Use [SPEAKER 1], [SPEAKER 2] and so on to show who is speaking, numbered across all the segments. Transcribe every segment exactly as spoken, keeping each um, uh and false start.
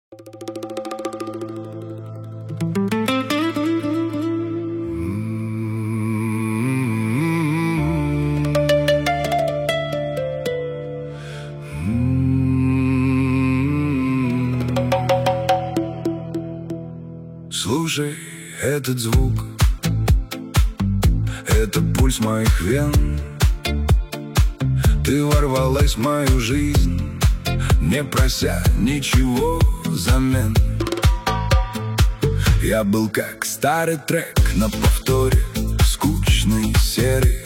[SPEAKER 1] Слушай этот звук, это пульс моих вен. Ты ворвалась в мою жизнь, не прося ничего взамен. Я был как старый трек на повторе, скучный, серый.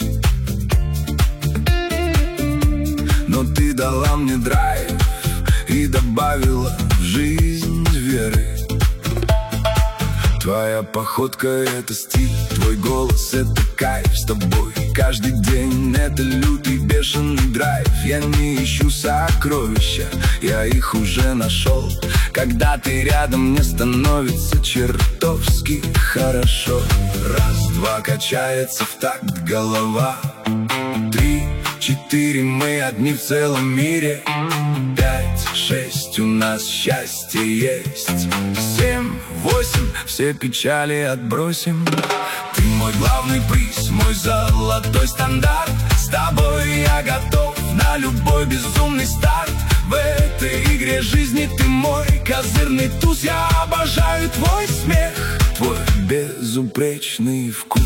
[SPEAKER 1] Но ты дала мне драйв и добавила в жизнь веры. Твоя походка — это стиль, твой голос — это кайф. С тобой каждый день — это лютый бешеный драйв. Я не ищу сокровища, я их уже нашел. Когда ты рядом, мне становится чертовски хорошо. Раз, два, качается в такт голова. Три, четыре, мы одни в целом мире. Пять, шесть, у нас счастье есть. Семь, восемь, все печали отбросим. Ты мой главный приз, мой золотой стандарт. С тобой я готов на любой безумный старт. В этой игре жизни ты мой козырный туз. Я обожаю твой смех, твой безупречный вкус.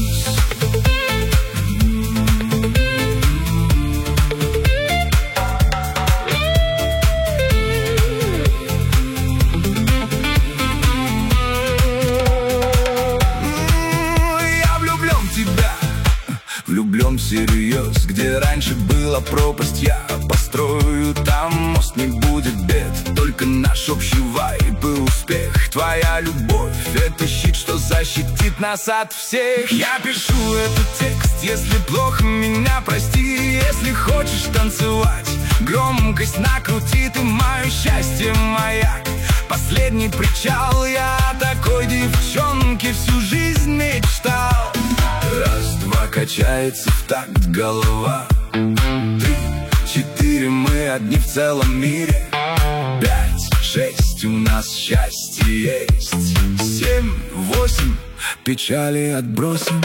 [SPEAKER 1] Влюблен всерьез, где раньше была пропасть, я построю там мост, не будет бед. Только наш общий вайб и успех. Твоя любовь — это щит, что защитит нас от всех. Я пишу этот текст, если плохо, меня прости. Если хочешь танцевать, громкость накрути. Ты мое счастье, маяк, последний причал. Я о такой девчонке всю жизнь мечтал. Раз, два, качается в такт голова. Три, четыре, мы одни в целом мире. Пять, шесть, у нас счастье есть. Семь, восемь, печали отбросим.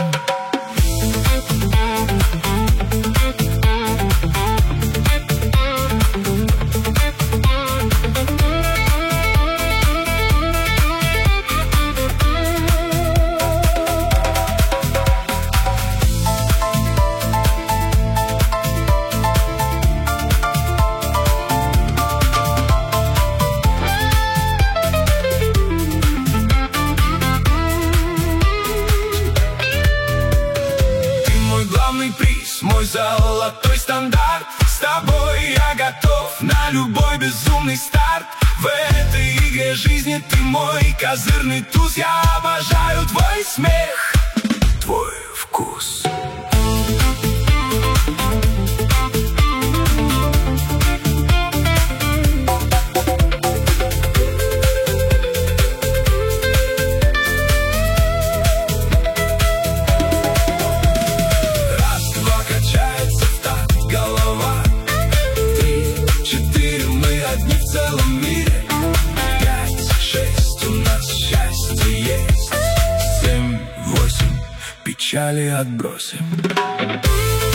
[SPEAKER 1] Приз, мой золотой стандарт. С тобой я готов на любой безумный старт. В этой игре жизни ты мой козырный туз. Я обожаю твой смех, твой вкус. Печали отбросим.